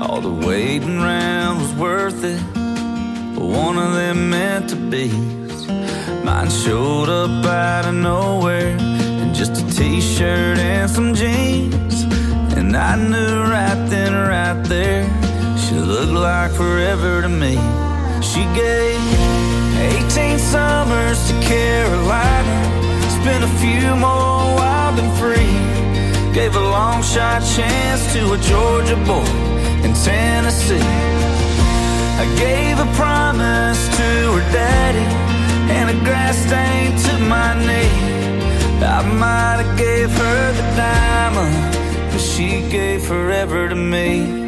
All the waiting around was worth it, but one of them meant to be. Mine showed up out of nowhere in just a t-shirt and some jeans, and I knew right then, right there, she looked like forever to me. She gave 18 summers to Carolina, spent a few more wild and free, gave a long shot chance to a Georgia boy in Tennessee. I gave a promise to her daddy and a grass stain to my knee. I might have gave her the diamond, but she gave forever to me.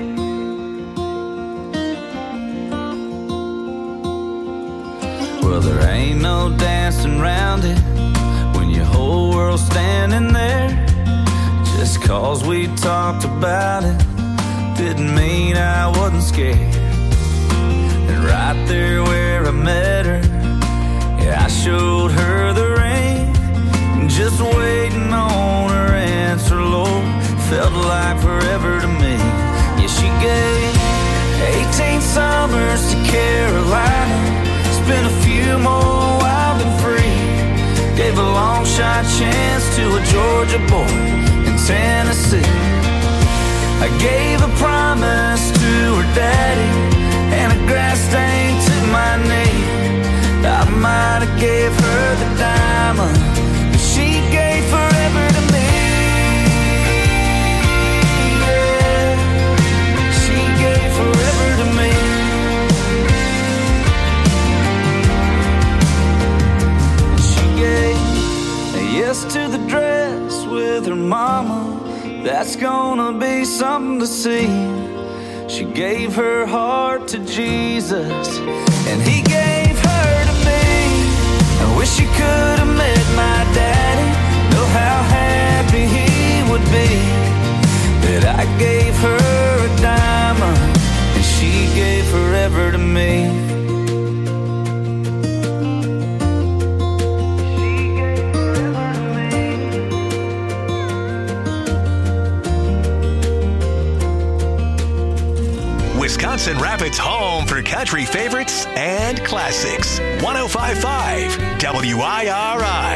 Well, there ain't no dancing around it when your whole world's standing there. Just 'cause we talked about it didn't mean I wasn't scared. And right there where I met her, yeah, I showed her the ring. Just waiting on her answer, Lord, felt like forever to me. Yeah, she gave 18 summers to Carolina, spent a few more wild and free, gave a long shot chance to a Georgia boy in Tennessee. I gave a promise to her daddy and a grass stain to my knee. I might have gave her the diamond, but she gave forever to me. Yeah, she gave forever to me. She gave a yes to the dress with her mama. That's gonna be something to see. She gave her heart to Jesus, and he gave her to me. I wish you could have met my daddy, know how happy he would be that I gave her a diamond and she gave forever to me. Wisconsin Rapids' home for country favorites and classics. 105.5 WIRI.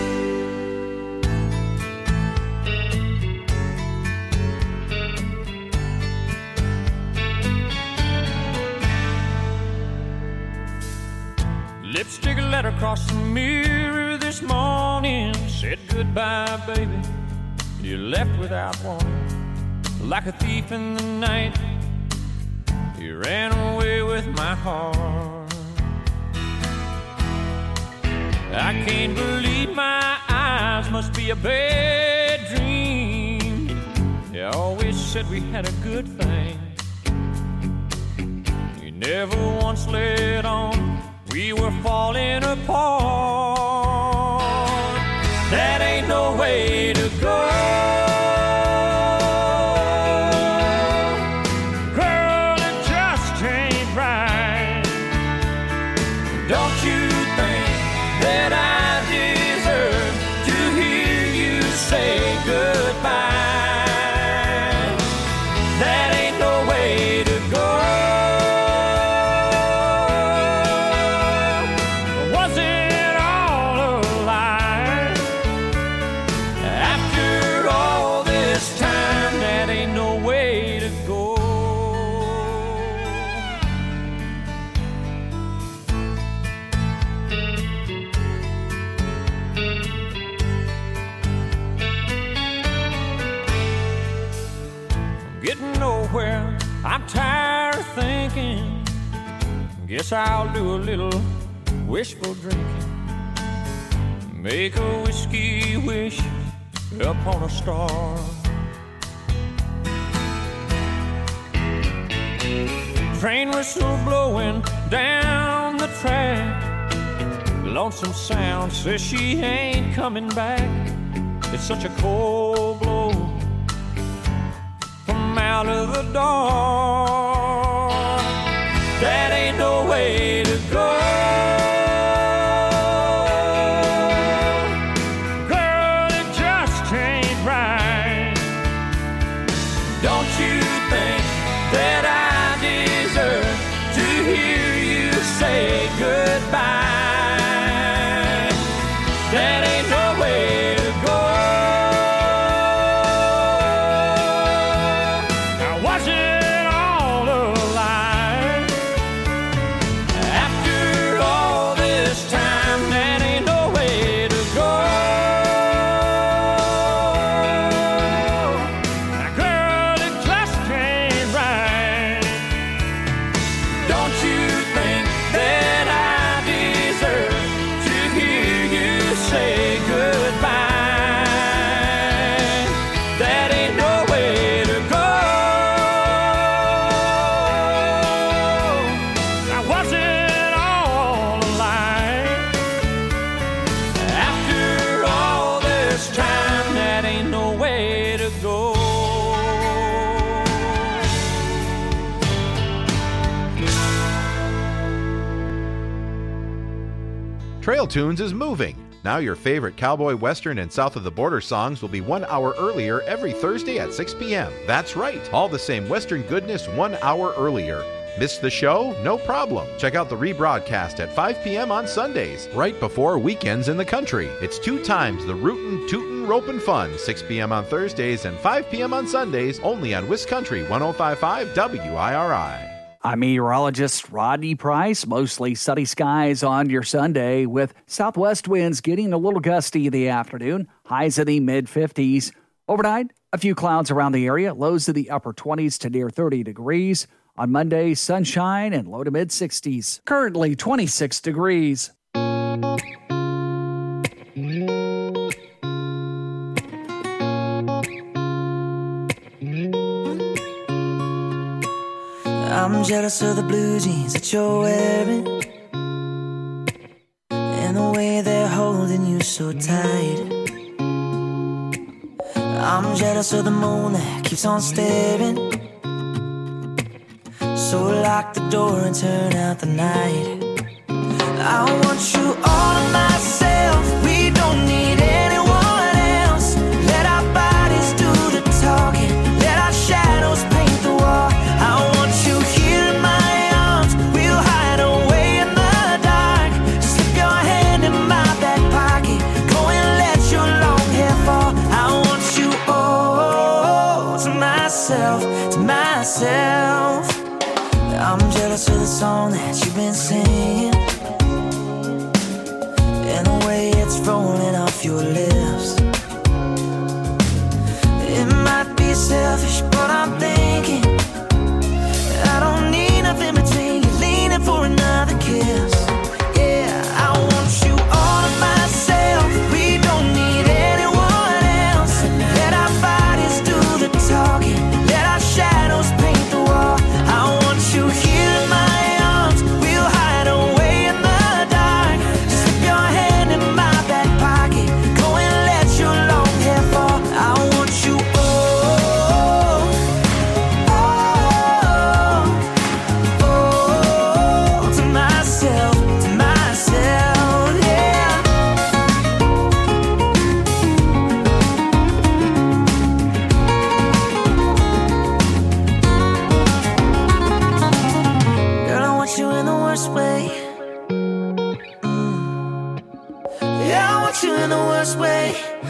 Lipstick letter across the mirror this morning said goodbye, baby. You left without warning, like a thief in the night. You ran away with my heart. I can't believe my eyes, must be a bad dream. You always said we had a good thing. You never once let on we were falling apart. That ain't no way to go. I'm tired of thinking. Guess I'll do a little wishful drinking. Make a whiskey wish upon a star. Train whistle blowing down the track. Lonesome sound says she ain't coming back. It's such a cold blow out of the dark. That ain't no way to go. Girl, it just ain't right. Don't you think that Trail Tunes is moving. Now your favorite cowboy, western, and south of the border songs will be 1 hour earlier every Thursday at 6 p.m. That's right, all the same western goodness 1 hour earlier. Missed the show? No problem. Check out the rebroadcast at 5 p.m. on Sundays, right before weekends in the country. It's 2 times the rootin', tootin', ropin' fun, 6 p.m. on Thursdays and 5 p.m. on Sundays, only on Wiscountry 105.5 WIRI. I'm meteorologist Rodney Price. Mostly sunny skies on your Sunday with southwest winds getting a little gusty in the afternoon. Highs in the mid-50s. Overnight, a few clouds around the area. Lows in the upper 20s to near 30 degrees. On Monday, sunshine and low to mid-60s. Currently 26 degrees. I'm jealous of the blue jeans that you're wearing and the way they're holding you so tight. I'm jealous of the moon that keeps on staring. So lock the door and turn out the night. I want you all to myself. We don't need anyone else. Let our bodies do the talking. Let our shadows paint the wall. I want you here in my arms. We'll hide away in the dark. Slip your hand in my back pocket. Go and let your long hair fall. I want you all to myself, to myself. I'm jealous of the song that you've been singing and the way it's rolling off your lips. It might be selfish, but I'm thinking I don't need nothing between you leaning for another kiss. Yeah, I want you all to myself. We don't need anyone else. Let our bodies do the talking. Let our shadows paint the wall. I want you here in my arms. We'll hide away in the dark. Slip your hand in my back pocket. Go and let your long hair fall. I want you to myself, yeah. Girl, I want you in the worst way. Yeah, I want you in the worst way.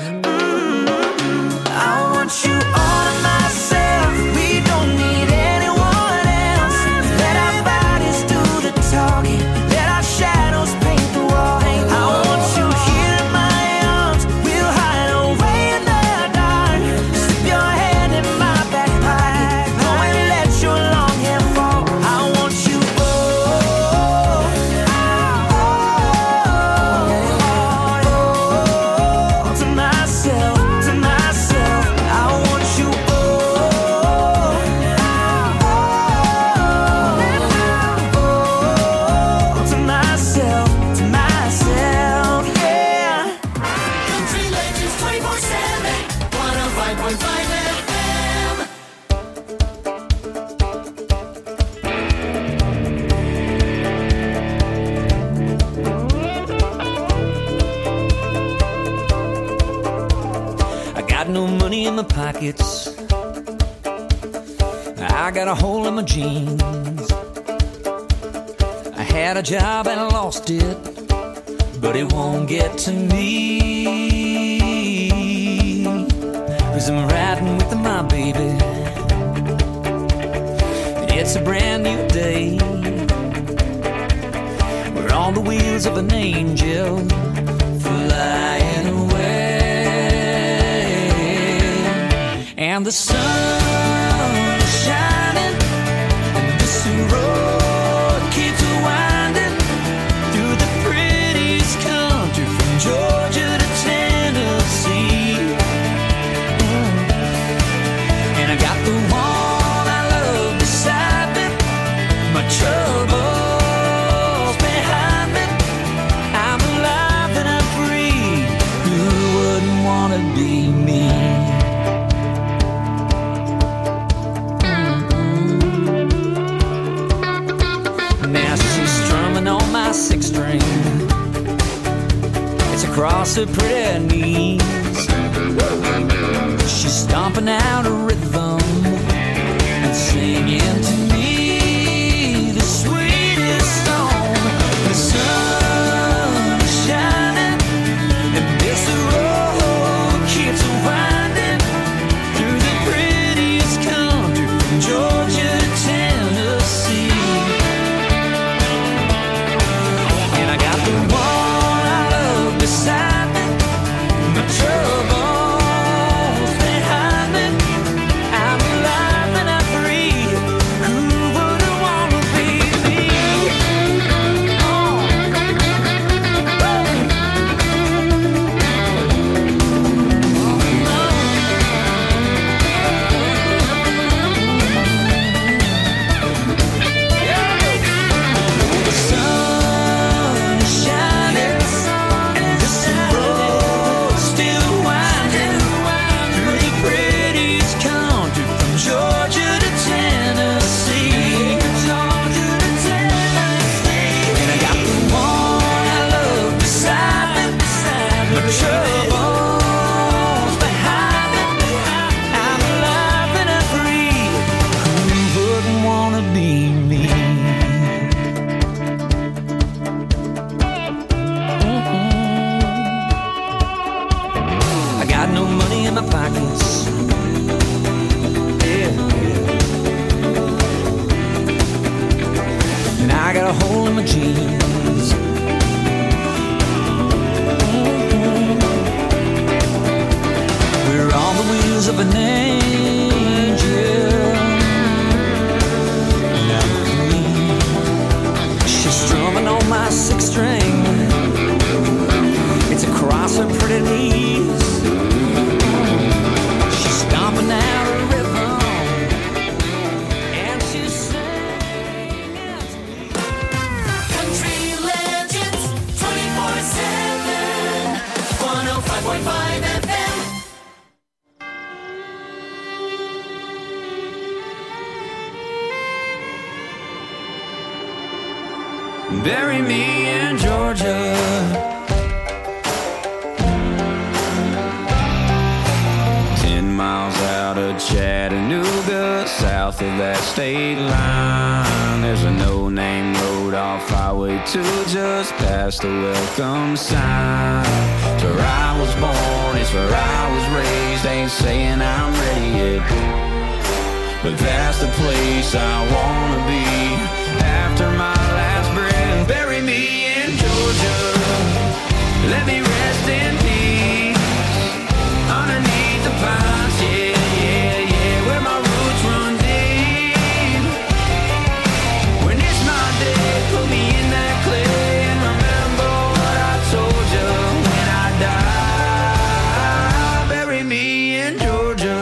I want you all to myself. We don't need anyone else. Let our bodies do the talking. Let our shadows paint the wall. I want you here in my arms. We'll hide away in the dark. Slip your hand in my back pocket. Go and let your long hair fall. I want you to myself, to myself. I want you to myself, yeah. Country Legends 24/7, 105.5 FM. I got no money in my pockets. I got a hole in my jeans. I had a job and I lost it, but it won't get to me. 'Cause I'm riding with my baby. It's a brand new day. We're on the wheels of an angel flying away. And the sun is shining, and this road keeps winding through the prettiest country from Georgia to Tennessee. And I got the one I love beside me, my troubles behind me. I'm alive and I'm free. Who wouldn't want to be me? across her pretty knees. She's stomping out a rhythm and singing to me the sweetest song. The sun is shining and this road keeps winding through the prettiest country from Georgia to Tennessee. And I got the one I love beside me, my troubles behind me. I'm alive and I'm free. Who wouldn't wanna be me? The sun is shining and this road still winding through the prettiest country from Georgia to Tennessee. And I got the one I love beside me, my troubles behind me. I'm alive and I'm free. Who wouldn't wanna be me? I got no money in my pockets. Yeah. And I got a hole in my jeans. We're on the wheels of an angel. And I'm clean. She's strumming on my sixth string. It's across her pretty knees. She's stomping out a rhythm, and she's singing to me. Country Legends 24/7. 105.5 FM. Bury me in Georgia. 10 miles out of Chattanooga, south of that state line, there's a no-name road off Highway 2 just past the welcome sign. It's where I was born, it's where I was raised. Ain't saying I'm ready yet, but that's the place I wanna be after my last breath. Bury me in Georgia, let me rest in peace underneath the pines, yeah, yeah, yeah, where my roots run deep. When it's my day, put me in that clay and remember what I told you when I die. Bury me in Georgia.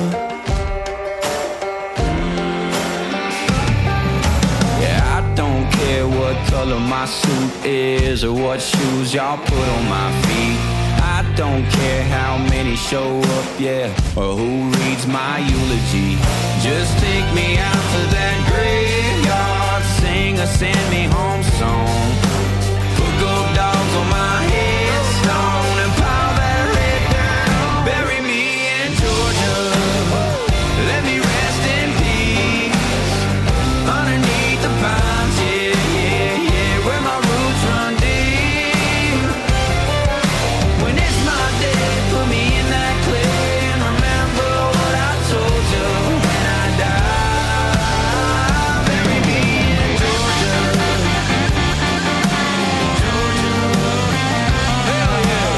Yeah, I don't care what color my suit is or what shoes y'all put on my feet. I don't care how many show up, yeah, or who reads my eulogy. Just take me out to that graveyard, sing a send me home song. Put gold dogs on my headstone and pile that red dirt. Bury me in Georgia, let me rest in peace underneath the pines, yeah, yeah, yeah, where my roots run deep. When it's my day, put me in that clay and remember what I told you when I die. Bury me in Georgia, Georgia, hell yeah.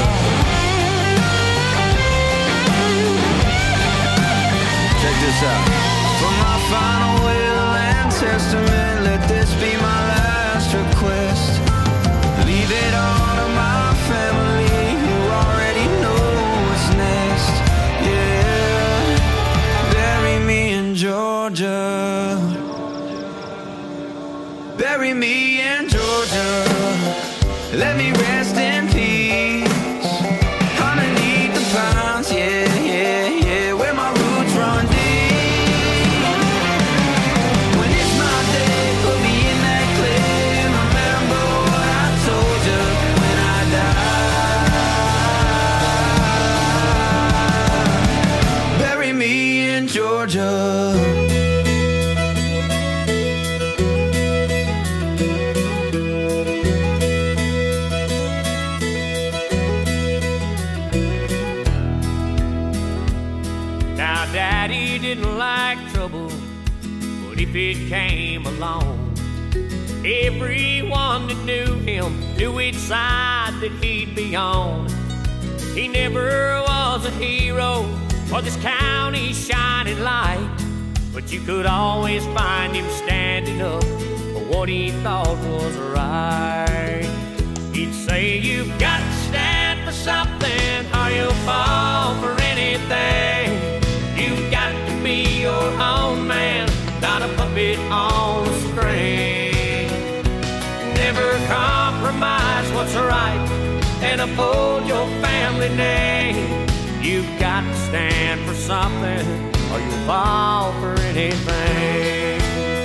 Check this out. For my final will and testament, let this be my last request. Leave it all to my family, who already know what's next. Yeah, bury me in Georgia. Bury me in Georgia. Let me rest in peace underneath the pines, yeah, yeah, yeah, where my roots run deep. When it's my day, put me in that clay and remember what I told you when I die. But if it came along, everyone that knew him knew which side that he'd be on. He never was a hero or this county's shining light, but you could always find him standing up for what he thought was right. He'd say, you've got to stand for something or you'll fall for anything. You've got to be your own man, not a puppet on a string. Never compromise what's right and uphold your family name. You've got to stand for something or you'll fall for anything.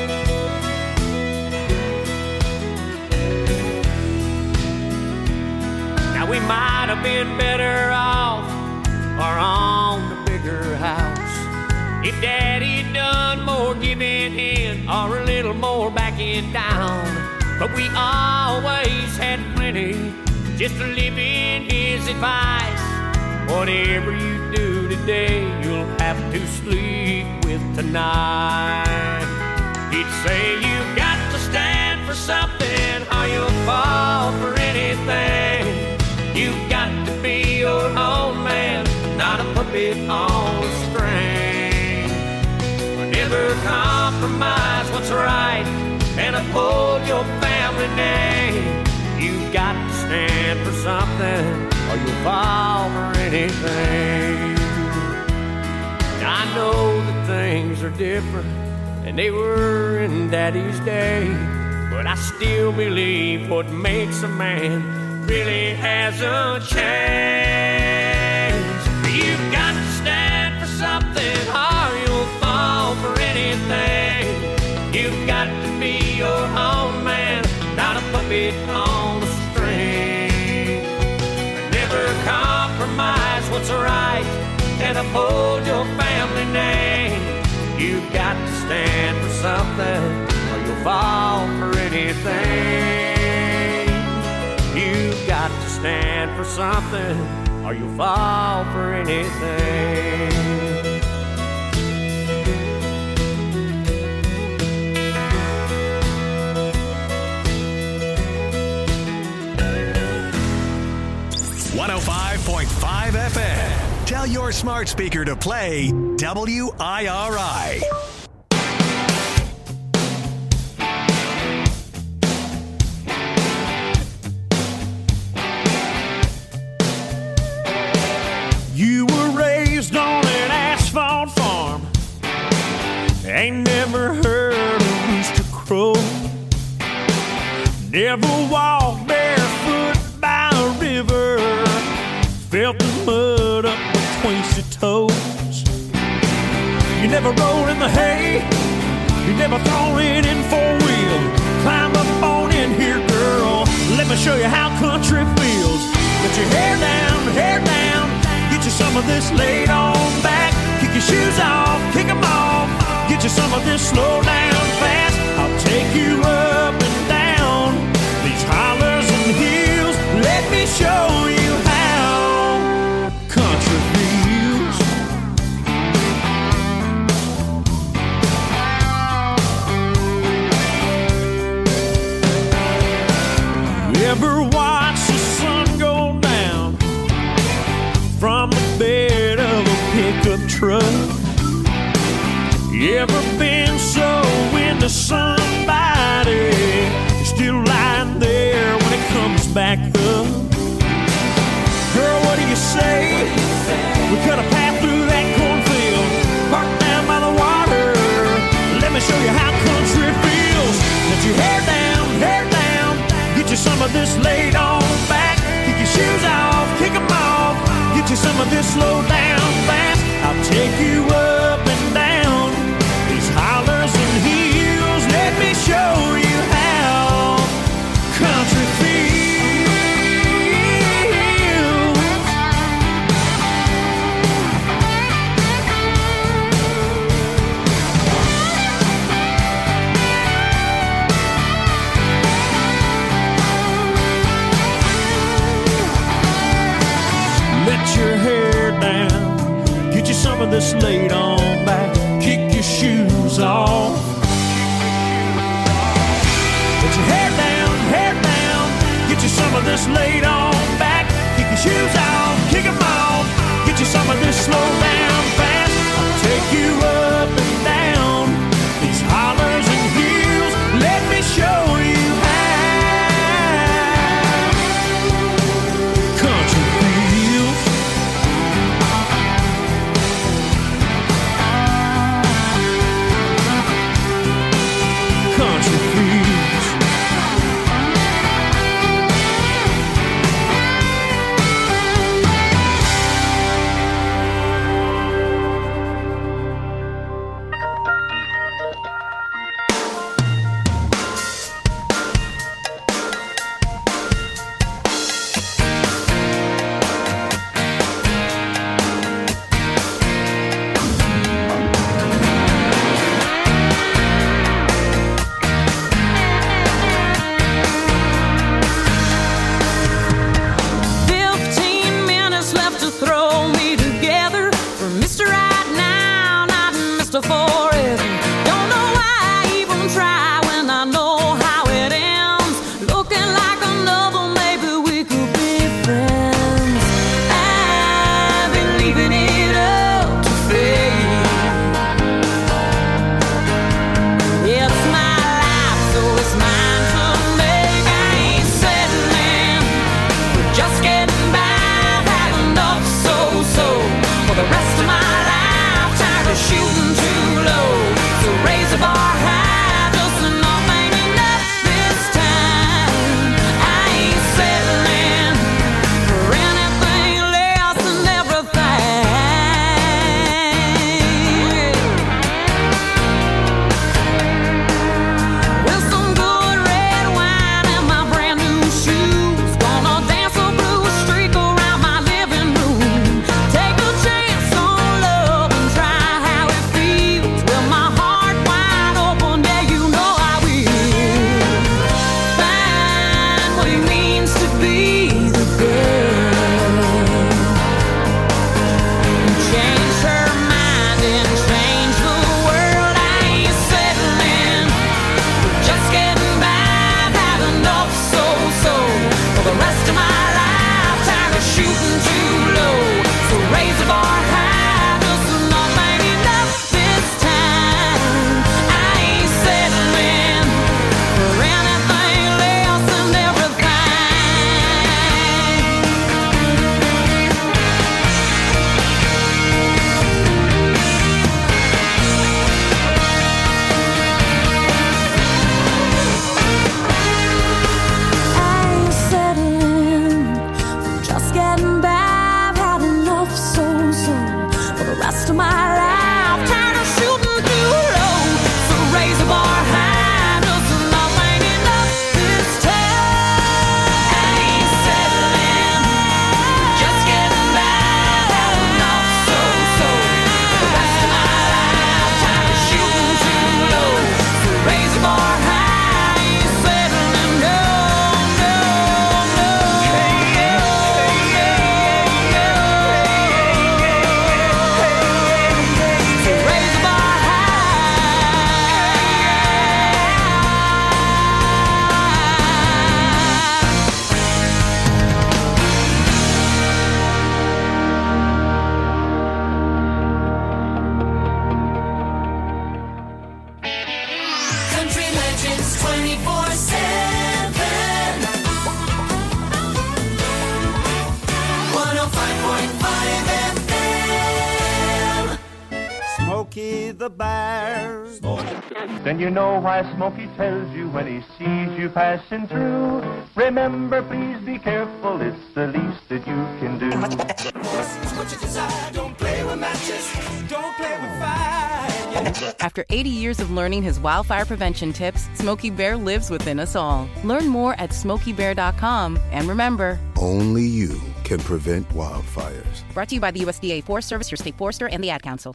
Now we might have been better off or on the bigger house if Daddy'd done more giving in or a little more backing down. But we always had plenty just to live in his advice. Whatever you do today, you'll have to sleep with tonight. He'd say, you've got to stand for something or you'll fall for anything. You've got to be your own man, not a puppet on a string. Never compromise what's right and uphold your family name. You've got to stand for something or you'll fall for anything. I know that things are different and they were in Daddy's day, but I still believe what makes a man really hasn't changed. You've got to stand for something or you'll fall for anything. You've got to be your own man, not a puppet on a string. Never compromise what's right and uphold your family name. You've got to stand for something or you'll fall for anything. You've got to stand for something or you'll fall for anything. 105.5 FM. Tell your smart speaker to play WIRI. You were raised on an asphalt farm, ain't never heard a rooster crow, never walked barefoot by a river, felt the mud up between your toes. You never rolled in the hay, you never thrown it in four-wheel. Climb up on in here, girl, let me show you how country feels. Get your hair down, get you some of this laid on back. Kick your shoes off, kick them off, get you some of this slow down fast. I'll take you up and down these hollers and hills. Let me show you how country feels. You ever watch the sun go down from the bed of a pickup truck? You ever been so into somebody still lying there when it comes back up? Girl, what do you say? We cut a path through that cornfield, parked down by the water. Let me show you how country feels. Let your hair down, get you some of this laid on back. Kick your shoes off, kick them off, get you some of this slow down fast. I'll take you up and down these hollers and hills. Let me show you how country feels. Let your hair down, get you some of this laid on back. Kick your shoes off, this laid on back. Kick your shoes off, kick 'em off. Get you some of this slow down fast. I'll take you up and down these hollers and hills. Let me show you how country feels. Country feels. the Bear. Then you know why Smokey tells you when he sees you passing through. Remember, please be careful, it's the least that you can do. What you desire, don't play with matches, don't play with fire. After 80 years of learning his wildfire prevention tips, Smokey Bear lives within us all. Learn more at SmokeyBear.com. And remember, only you can prevent wildfires. Brought to you by the USDA Forest Service, your state forester, and the Ad Council.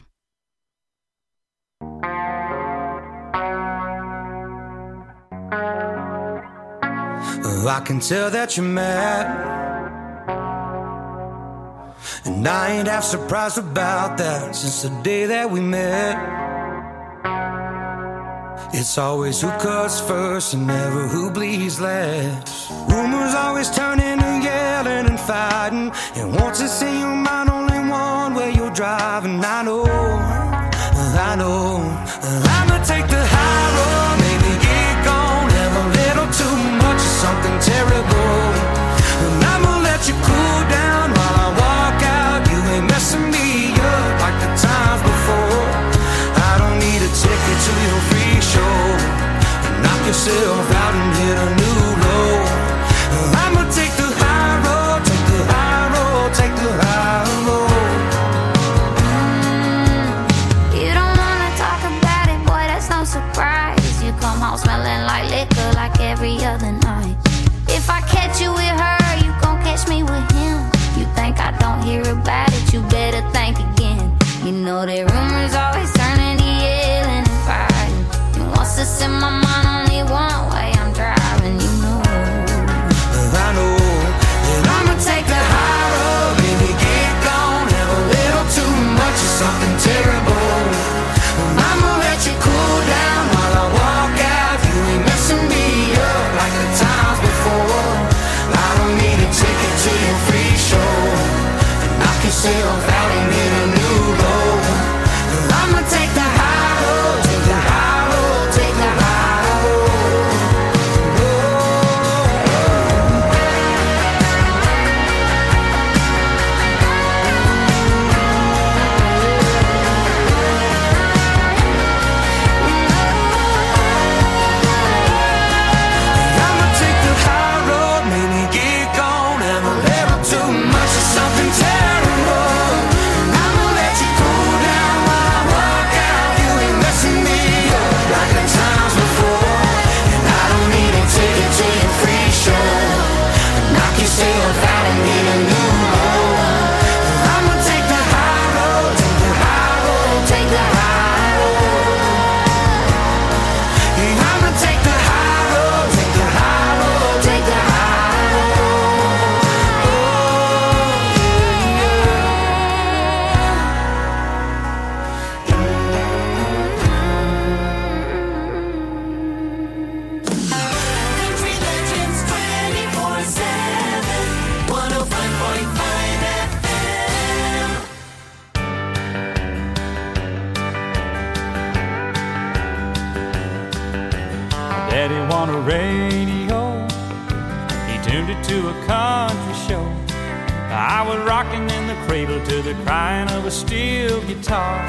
I can tell that you're mad, and I ain't half surprised about that since the day that we met. It's always who cuts first and never who bleeds last. Rumors always turn into yelling and fighting. And once it's in your mind, only one way you're driving. I know I'ma take the high road, maybe get gone. Have a little too much of something terrible. And I'ma let you cool down while I walk out. You ain't messing me up like the times before. I don't need a ticket to your free show. Knock yourself out and hit a new low. I'ma take the high road, take the high road, take the high road. You don't wanna talk about it, boy, that's no surprise. You come home smelling like liquor like every other night. If I catch you with her, you gon' catch me with him. You think I don't hear about it, you better think again. You know that rumors always turn into yelling and fighting. And once it's in my mind, only one way I'm driving, you know. I know that I'ma take the high road, baby, get gone. Have a little too much of something terrible. I'ma let you cool down while I walk out. You ain't messing me up like the times before. I don't need a ticket to your free show. Knock yourself out and hit a new low. I'ma take the high road, take the high road, take the high road. I'ma take the high road, maybe get gone. Have a little too much of something terrible. I'ma let you cool down while I walk out. You ain't messing me up like the times before. And I don't need a ticket to your free show. Knock yourself out and hit a new low. I'ma take the high road, take the high road, take the high road. Yeah, I'ma take the high road, take the high road, take the high road. Country Legends 24/7, 105.5 FM. Daddy won a radio. He tuned it to a country show. I was rocking in the cradle to the crying of a steel guitar.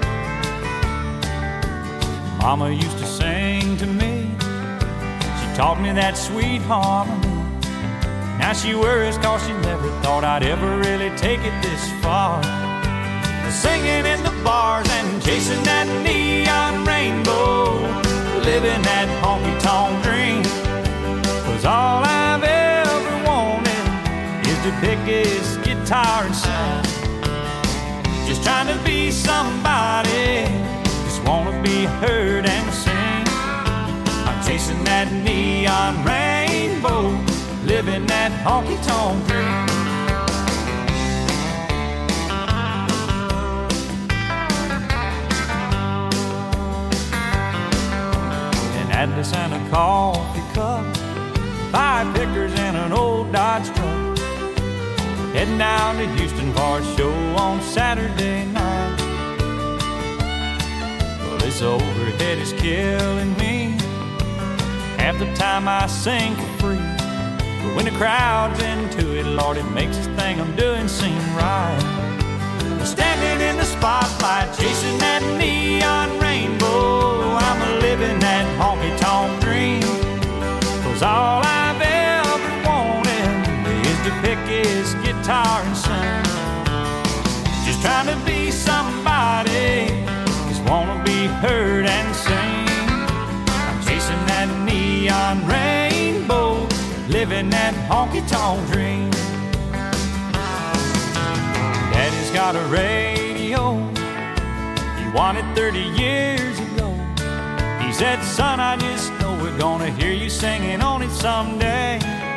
Mama used to sing to me. She taught me that sweet harmony. Now she worries 'cause she never thought I'd ever really take it this far. Singing in the bars and chasing that neon rainbow, living that honky-tonk dream. 'Cause all I've ever wanted is to pick his guitar and sing. Just trying to be somebody, just wanna be heard and sing. I'm chasing that neon rainbow, living that honky-tonk dream. Atlas and a coffee cup, 5 pickers and an old Dodge truck. Heading down to Houston for a show on Saturday night. Well, this overhead is killing me. Half the time I sing for free, but when the crowd's into it, Lord, it makes this thing I'm doing seem right. Standing in the spotlight, chasing that neon rainbow, I'm living that honky-tonk dream. 'Cause all I've ever wanted is to pick his guitar and sing. Just trying to be somebody, just wanna be heard and sing. I'm chasing that neon rainbow, living that honky-tonk dream. Daddy's got a radio, he won it 30 years ago. He said, son, I just know we're gonna hear you singing on it someday.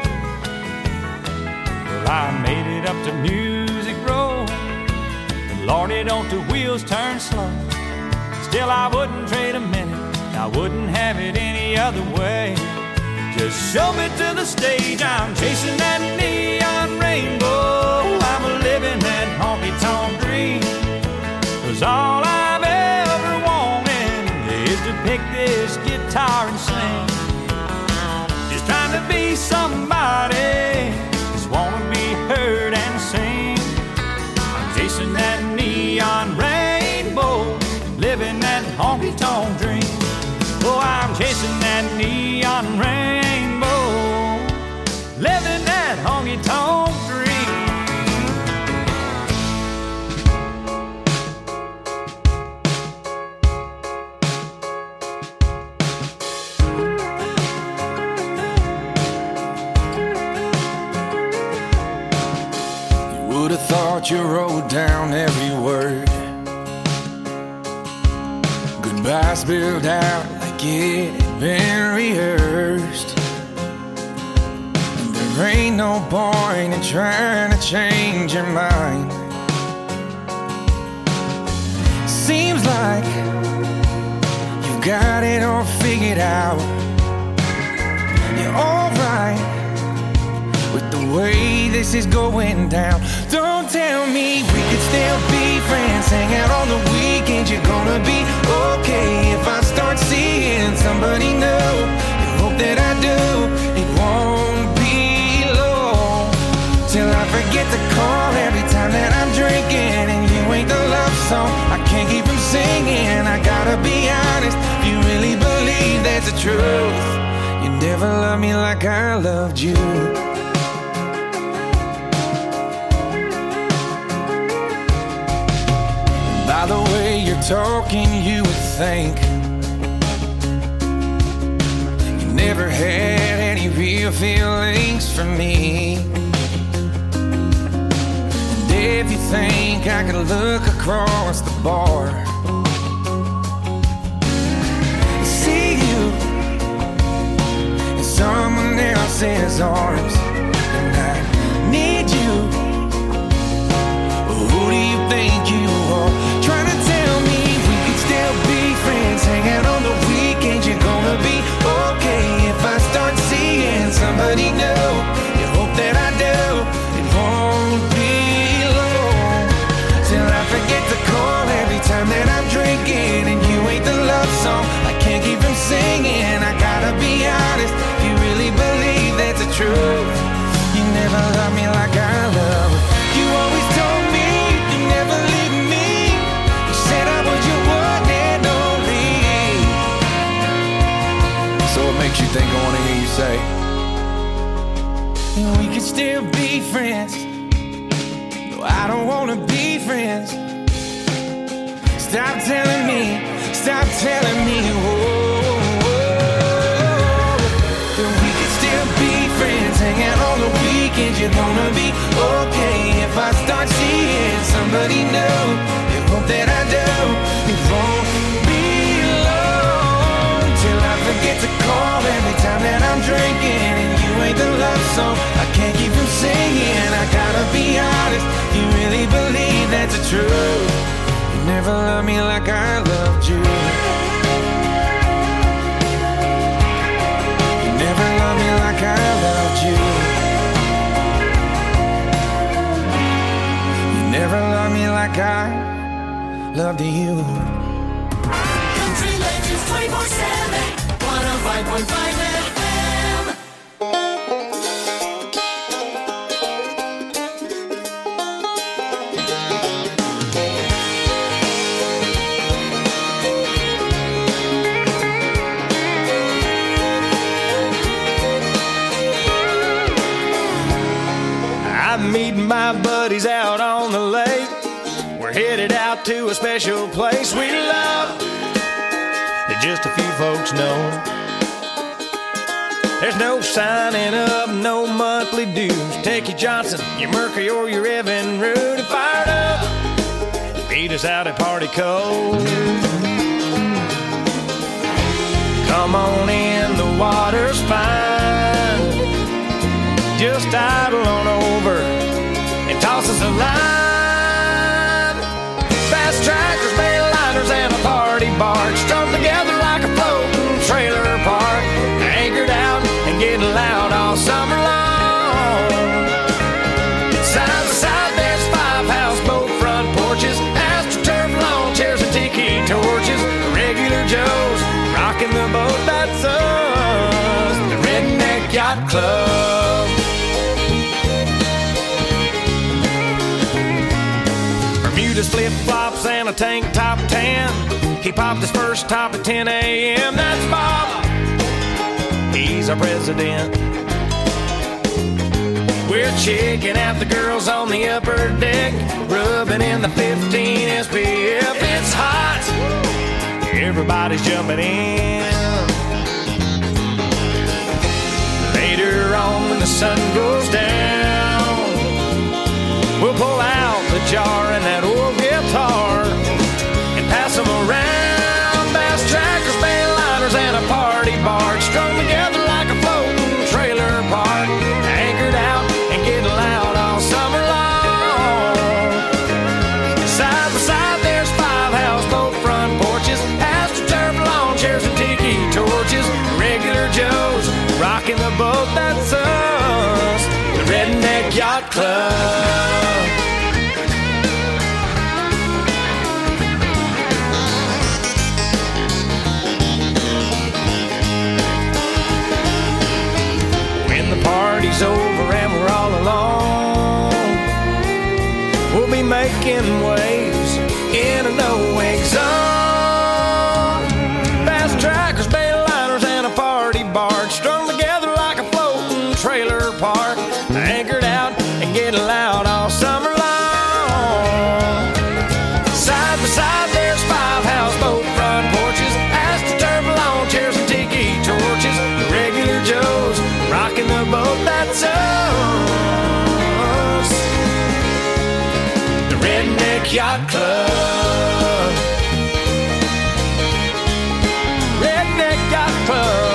Well, I made it up to Music Row. Lordy, don't the wheels turn slow. Still, I wouldn't trade a minute I wouldn't have it any other way. Just show me to the stage. I'm chasing that neon rainbow. I'm living that honky-tonk dream. 'Cause all I've ever wanted is to pick this guitar and sing. Just trying to be somebody, just wanna be heard and sing. I'm chasing that neon rainbow, living that honky-tonk dream. Oh, I'm chasing that neon rainbow, living that honky-tonk dream. You would have thought you wrote down every word. Goodbyes spilled out like it had been rehearsed. And there ain't no point in trying to change your mind. Seems like you've got it all figured out. You're alright with the way this is going down. Don't tell me we could still be friends, hang out on the weekends. You're gonna be okay if I start seeing somebody new. You hope that I do. It won't be long till I forget to call every time that I'm drinking and you ain't the love song I can't keep from singing. I gotta be honest, if you really believe that's the truth, you never loved me like I loved you. By the way you're talking, you would think you never had any real feelings for me. And if you think I could look across the bar, see you in someone else's arms, and I need you. Who do you think you are? Trying to tell me we could still be friends, hang out on the weekends. You're gonna be okay if I start seeing somebody new. You hope that I do. It won't be long till I forget to call every time that I'm drinking and you ain't the love song I can't keep from singing. I gotta be honest, if you really believe that's the truth, you never loved me like I love. You always told me you never leave me. You said I was your one and only. So what makes you think I wanna hear you say we could still be friends? No, I don't wanna be friends. Stop telling me, stop telling me, that we could still be friends, hang out on the weekends. You're gonna be okay if I start seeing somebody new. You hope that I do. It won't be long till I forget to call every time that I'm drinking and you ain't the love song I can't keep from singing. I gotta be honest, you really believe that's the truth. You never loved me like I loved you. You never loved me like I loved you. You never loved me like I loved you. Country Legends 24/7, 105.5 FM. I'm meeting my buddies out on the lake. We're headed out to a special place we love that just a few folks know. There's no signing up, no monthly dues. Take your Johnson, your Mercury, or your Evan Root and fired up. Meet us out at Party Cove. Come on in, the water's fine. Just idle on over and toss us a line. Fast tractors, bail liners, and a party barge strung together like a float. Yacht Club. Bermuda's flip-flops and a tank top tan. He popped his first top at 10 a.m. That's Bob. He's our president. We're checking out the girls on the upper deck, rubbing in the 15 SPF. It's hot. Everybody's jumping in. Later on when the sun goes down, we'll pull out the jar and that old guitar and pass them around. Bass trackers, bayliners, and a party barge strung together like a floating trailer park, anchored out and getting loud all summer long. Side by side there's 5 houseboat front porches, astroturf lawn chairs and tiki torches, regular Joes rocking the boat. That's us, the Redneck Yacht Club. When the party's over and we're all alone, we'll be making waves in a no-wake zone. Fast trackers, bayliners, and a party barge strung together like a floating trailer park, anchored out and getting loud all summer long. Side by side there's 5 houseboat front porches, astroturf lawn chairs and tiki torches, regular Joes rocking the boat. That's us, the Redneck Yacht Club. Redneck Yacht Club.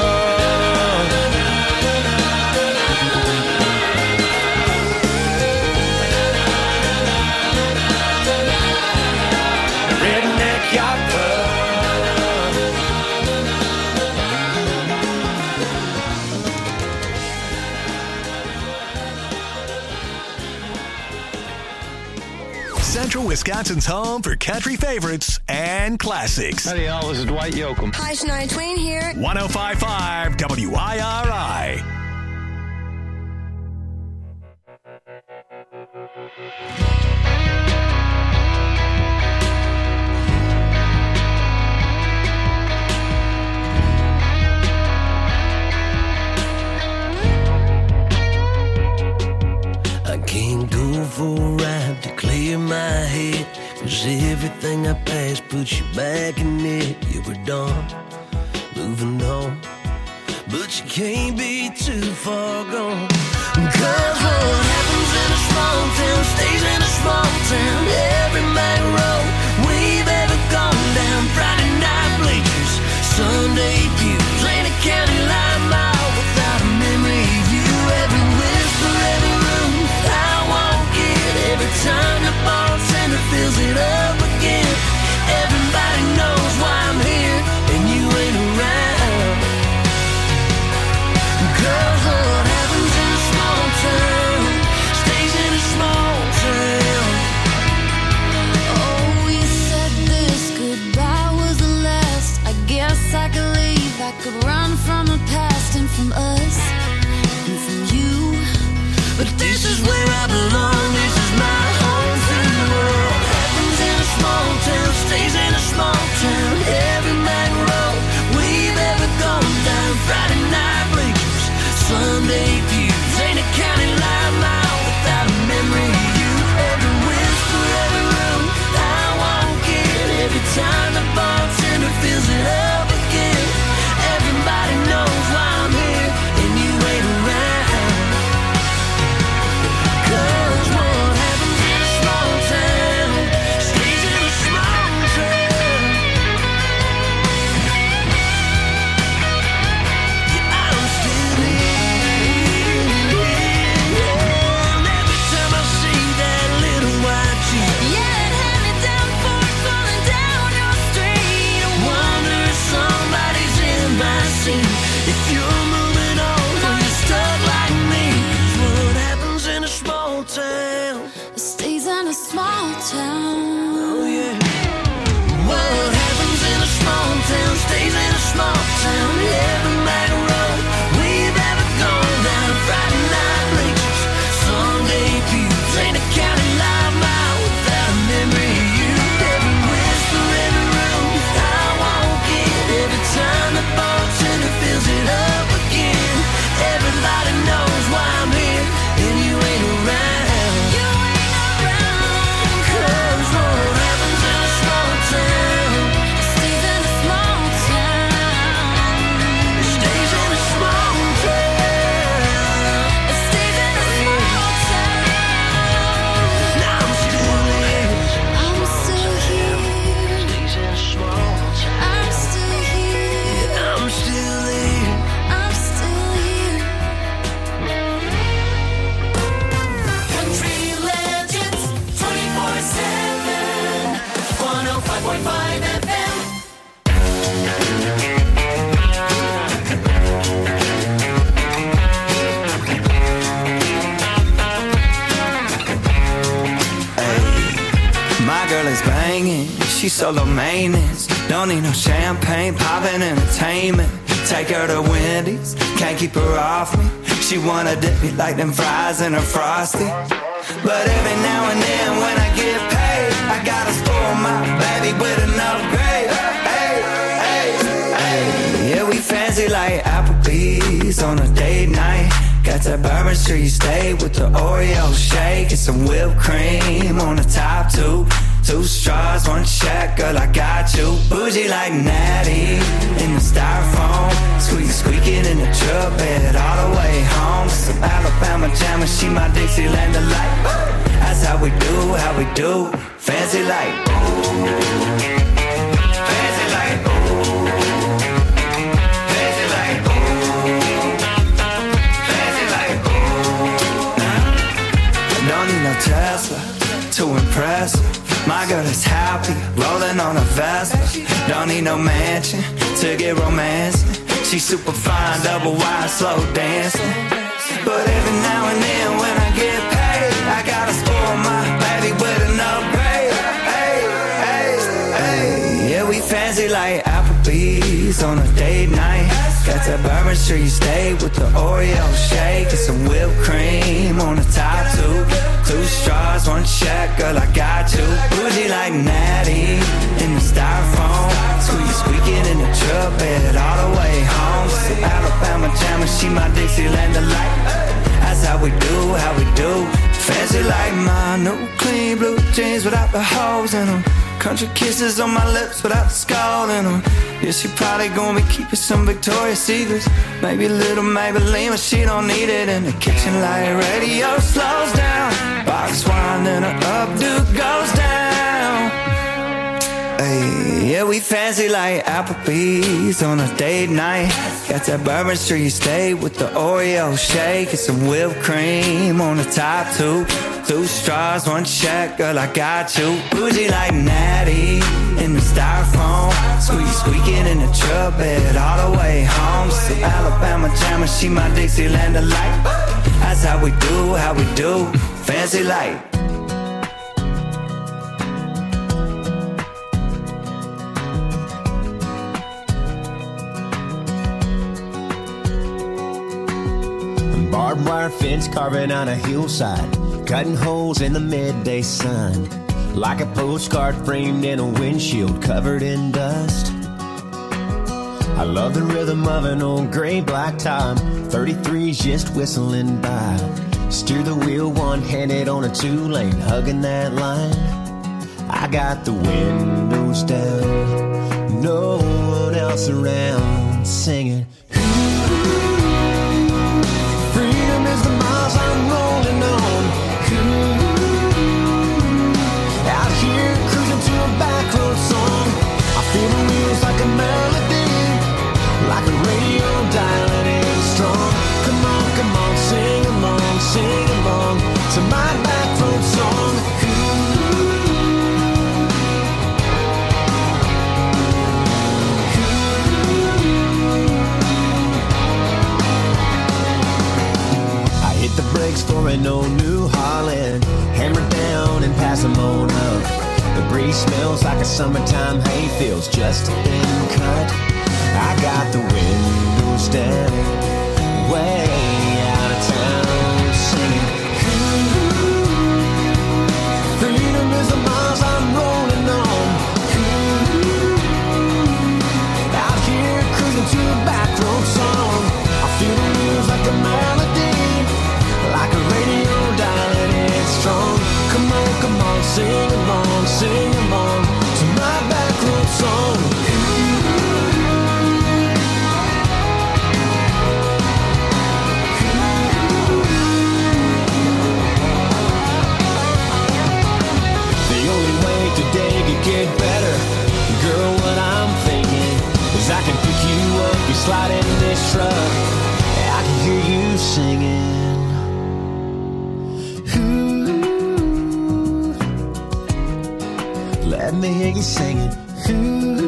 The Redneck Yacht Club. Central Wisconsin's home for country favorites and classics. Howdy, y'all. This is Dwight Yoakam. Hi, Shania Twain here. 105.5 WIRI. I can't go for a ride to clear my head, 'cause everything I passed puts you back in it. You were done, moving on, but you can't be too far gone. 'Cause what happens in a small town stays in a small town. Every main road we've ever gone down, Friday night bleachers, Sunday pews, ain't a county line mile without a memory of you. Every whisper, every room I walk in, every time the bartender fills it up again. Everybody knows why I'm here and you ain't around. 'Cause what happens in a small town stays in a small town. Oh, you said this goodbye was the last. I guess I could leave. I could run from the past and from us and from you. But this is where I belong. This is my home free world. Happens in a small town, stays in a small town. Every main road we've ever gone down, Friday night bleachers, Sunday pews, ain't a county line mile without a memory of you. Every whisper, every room I walk in, every time the bartender fills it up again. Everybody knows why I'm here and you ain't around. she's solo maintenance. Don't need no champagne, poppin' entertainment. Take her to Wendy's, can't keep her off me. She wanna dip me like them fries in her Frosty. But every now and then when I get paid, I gotta spoil my baby with an upgrade. Hey, hey, hey. Yeah, we fancy like Applebee's on a date night. Got that Bourbon Street steak with the Oreo shake and some whipped cream on the top two. 2 straws, 1 check, girl, I got you. Bougie like Natty in the styrofoam. Squeaking in the truck bed all the way home. Some Alabama jammer, she my Dixieland delight. That's how we do, fancy like. Fancy like. Fancy like. Fancy like. I don't need no Tesla to impress her. My girl is happy, rolling on a Vespa. Don't need no mansion to get romance. She's super fine, double wide, slow dancing. But every now and then when I get paid, I gotta spoil my baby with an upgrade. Hey, hey, hey. Yeah, we fancy like Applebee's on a date night. Got that Bourbon Street steak with the Oreo shake and some whipped cream on the top two. 2 straws, 1 check, girl, I got you. Bougie like Natty in the styrofoam. Squeaking in the truck bed all the way home. Some Alabama jammer, she my Dixieland delight. That's how we do, fancy like my new clean blue jeans without the holes in them. Country kisses on my lips without the skull in them. Yeah, she probably gonna be keeping some Victoria's Secrets. Maybe a little Maybelline, but she don't need it. In the kitchen light radio slows down. Box wine and her updo goes down. Hey, yeah, we fancy like Applebee's on a date night. Got that Bourbon Street steak with the Oreo shake and some whipped cream on the top two. 2 straws, 1 check, girl, I got you. Bougie like Natty in the styrofoam. Squeaking in the truck bed all the way home. Some Alabama jammer, she my Dixieland delight. That's how we do, fancy like. Barbed wire fence carving on a hillside, cutting holes in the midday sun, like a postcard framed in a windshield covered in dust. I love the rhythm of an old gray black top, 33's just whistling by. Steer the wheel one-handed on a 2-lane, hugging that line. I got the windows down, no one else around, singing. Freedom is the miles I'm rolling on. Out here cruising to a back road song. I feel the wheels like a melody, like a radio dialing in strong. Come on, sing along to my back road song. I hit the brakes for an old New Holland, hammer down and pass them on up. The breeze smells like a summertime hayfield's just a thin cut. I got the windows down, way out of town, singing. Freedom is the miles I'm rolling on. Out here cruising to a back road song. I feel the wheels like a melody, like a radio dialing in strong. Come on, sing along to my back road song. Today could get better, girl. What I'm thinking is I can pick you up, you slide in this truck, I can hear you singing. Ooh, let me hear you singing. Ooh.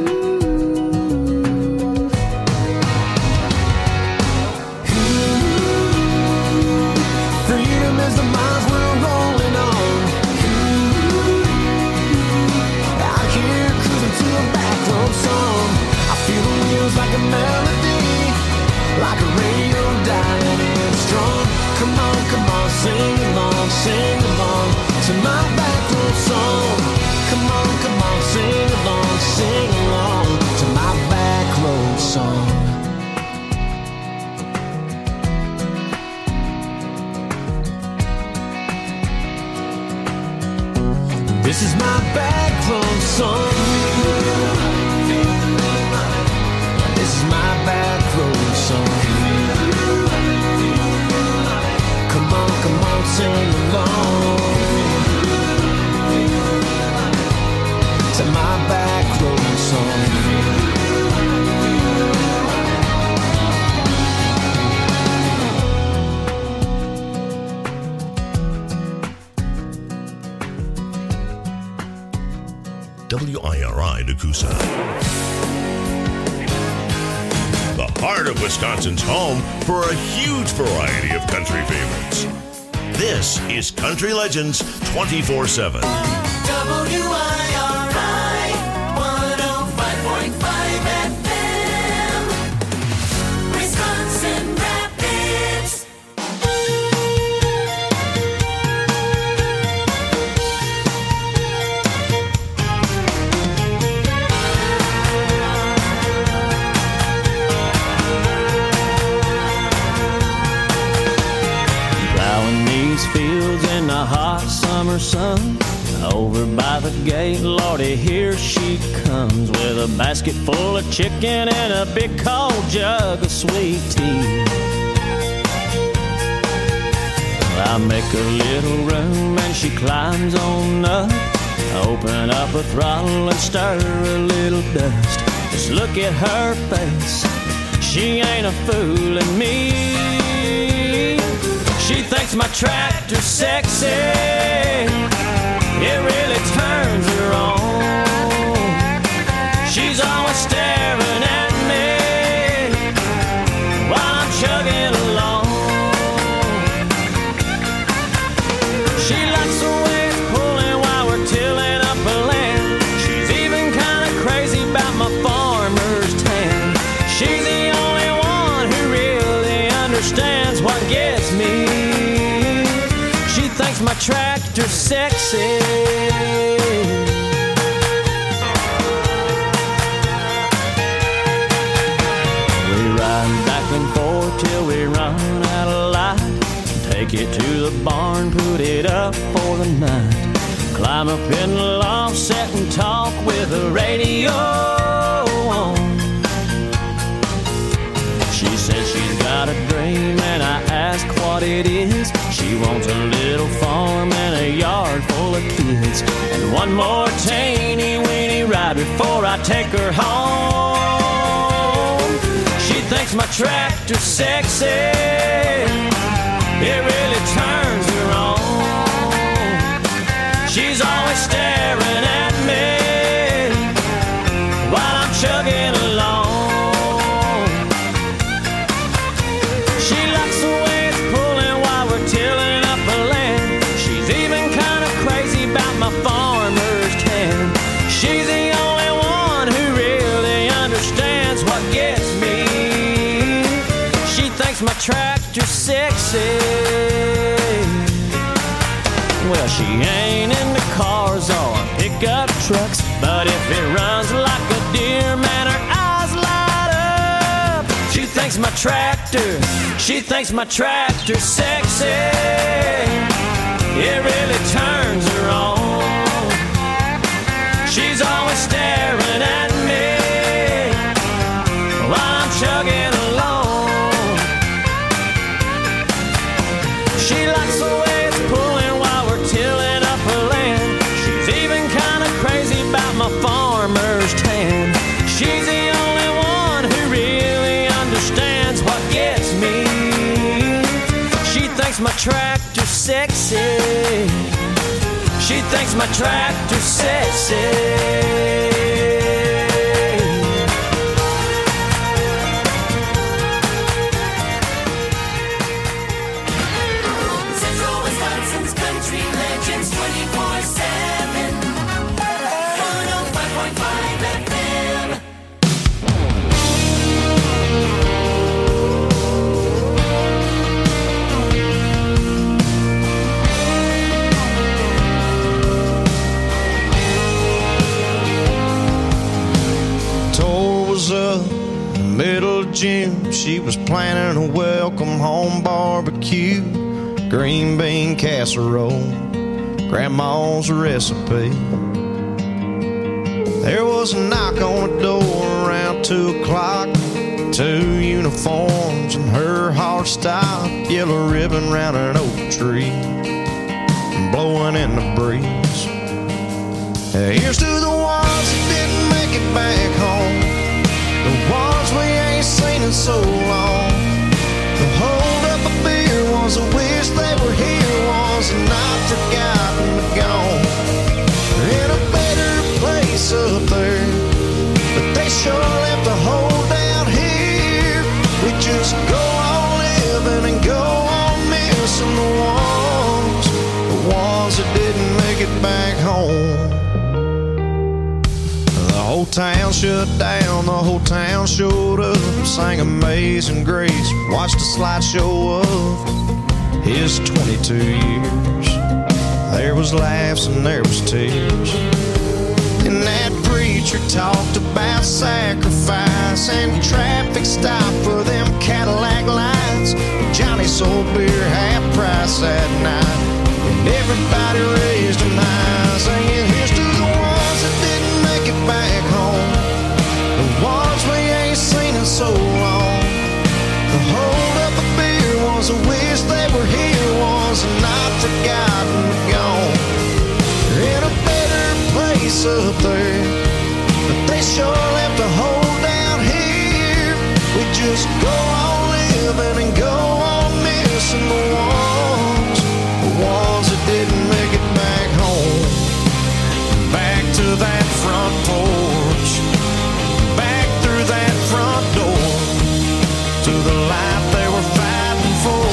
Freedom is the miles we're rolling on. Come on, sing along to my back road song. Come on, sing along to my back road song. This is my back road song. This is my back road song. Come on, sing along to my back road song. WIRI Nakusa. The heart of Wisconsin's home for a huge variety of country favorites. This is Country Legends 24/7. WIRI 105.5 FM, Wisconsin Rapids. Fields in the hot summer sun. Over by the gate, Lordy, here she comes with a basket full of chicken and a big cold jug of sweet tea. I make a little room and she climbs on up. Open up a throttle and stir a little dust. Just look at her face, she ain't a fooling me. She thinks my tractor's sexy, it really turns her on. She's always staring at me while I'm chugging along. She likes the way it's pulling while we're tilling up a land. She's even kind of crazy about my farmer's tan. She's the only one who really understands what gets me. Thinks my tractor's sexy. We ride back and forth till we run out of light. Take it to the barn, put it up for the night. Climb up in the loft, sit and talk with the radio on. She says she's got a dream and I ask what it is. She wants a little farm and a yard full of kids, and one more teeny weeny ride before I take her home. She thinks my tractor's sexy, it really turns her on. She's always staring at me while I'm chugging along. My farmer's tan. She's the only one who really understands what gets me. She thinks my tractor's sexy. Well, she ain't into cars or pickup trucks, but if it runs like a deer, man, her eyes light up. She thinks my tractor's sexy. It really turns her on. She's always staring at me while I'm chugging along. She likes the way it's pulling while we're tilling up her land. She's even kind of crazy about my farmer's tan. She's the only one who really understands what gets me. She thinks my tractor's sexy. She thinks my tractor's sexy. Central Wisconsin's Country Legends 24/7. 105.5 FM. she was planning a welcome home barbecue, green bean casserole, grandma's recipe. There was a knock on the door around 2 o'clock. 2 uniforms and her heart stopped. Yellow ribbon round an oak tree, blowing in the breeze. Here's to the ones that didn't make it back home, the ones we ain't seen in so long. The hold up a beer was a wish they were here, was not forgotten but gone. They're in a better place up there, but they sure left a hole down here. We just go on living and go on missing the ones that didn't make it back home. The whole town shut down, the whole town showed up, sang Amazing Grace, watched a slideshow of his 22 years. There was laughs and there was tears, and that preacher talked about sacrifice and traffic stop for them Cadillac lights. Johnny sold beer half price that night, and everybody raised them high, singing here's to the ones that didn't make it back home, the ones we ain't seen in so long. The hold up a beer was a wish they were here, was not forgotten but gone. They're in a better place up there, but they sure left a hole down here. We just go on living and go on missing the ones that didn't make it back home. Back to that front porch, back through that front door, to the life they were fighting for.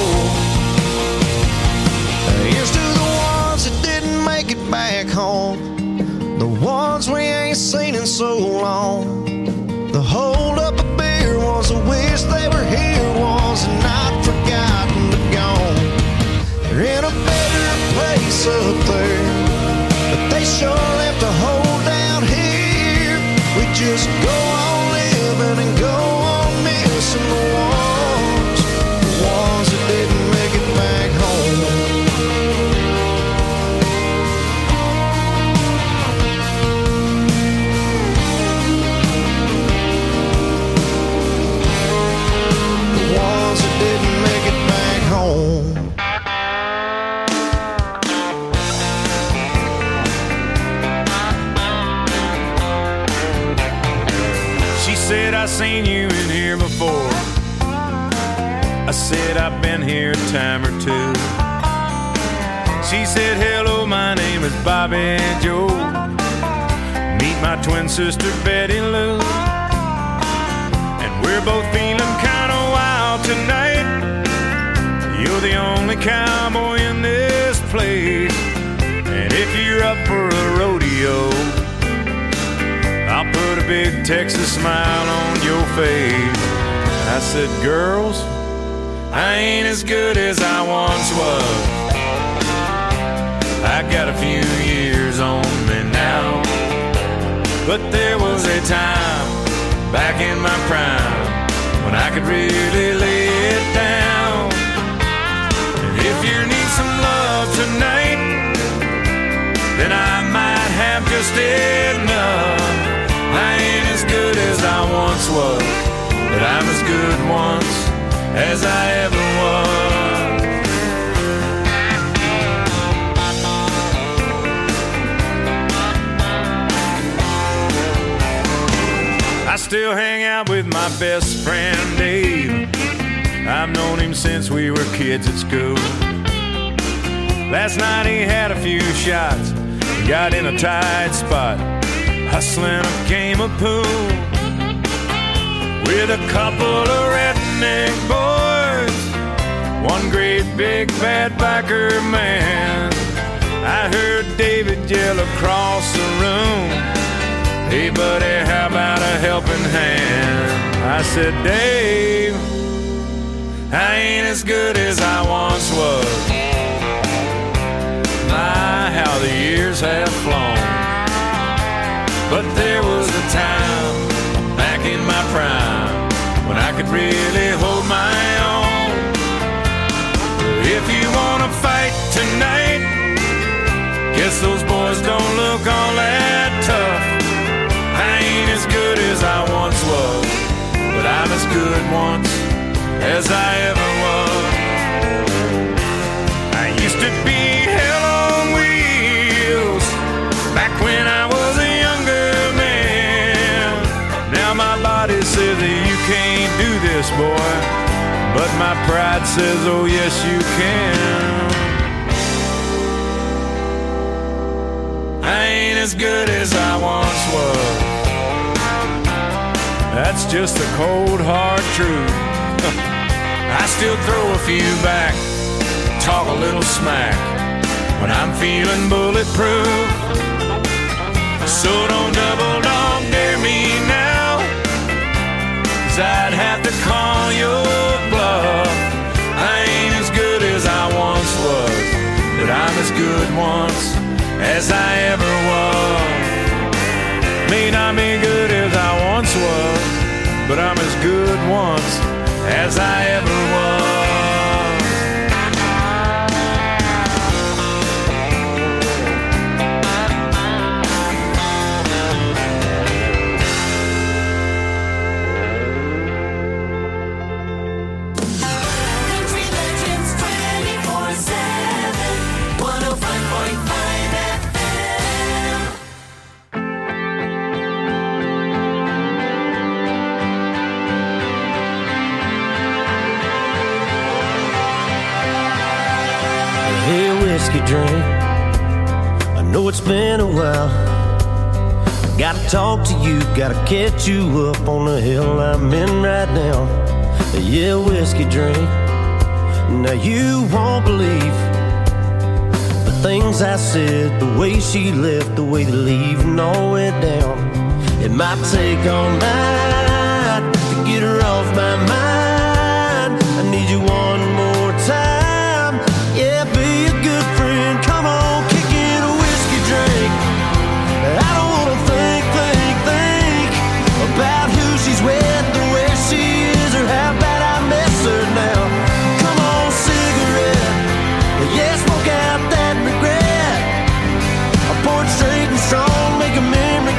Here's to the ones that didn't make it back home, the ones we ain't seen in so long. The hold up a beer was a wish they were here, was not forgotten but gone. They're in a better place up there, but they sure left a hole down here. We just go on living and go on missing the ones that didn't make it back home. Ones that didn't make it back home. She said, I seen you in here before. I said, I've been here a time or two. She said, hello, my name is Bobby Joe. Meet my twin sister Betty Lou. And we're both feeling kind of wild tonight. You're the only cowboy in this place, and if you're up for a rodeo, I'll put a big Texas smile on your face. I said, girls, I ain't as good as I once was. I got a few years on me now, but there was a time back in my prime when I could really lay it down. And if you need some love tonight, then I might have just enough. I ain't as good as I once was, but I'm as good once as I ever was. I still hang out with my best friend Dave. I've known him since we were kids at school. Last night he had a few shots, got in a tight spot, hustling a game of pool with a couple of redneck boys, one great big bad biker man. I heard David yell across the room, hey buddy, how about a helping hand? I said, Dave, I ain't as good as I once was. My, how the years have flown. But there was a time back in my prime when I could really hold my own. If you wanna fight tonight, guess those boys don't look all that tough. I ain't as good as I once was, but I'm as good once as I ever was. I used to be hell on wheels back when I was a younger man. Now my body says that you can't do this, boy, but my pride says, oh yes you can. I ain't as good as I once was. That's just the cold hard truth. I still throw a few back, talk a little smack when I'm feeling bulletproof. So don't double dog dare me now, 'cause I'd have to call your bluff. I ain't as good as I once was, but I'm as good once as I ever was. May not be good as I once was, but I'm as good once as I ever was. Country Legends 24/7, 105.5 FM. Hey, whiskey drink, I know it's been a while. Gotta talk to you, gotta catch you up on the hill I'm in right now. Yeah, whiskey drink, now you won't believe the things I said, the way she left, the way they leave and all went down. It might take all night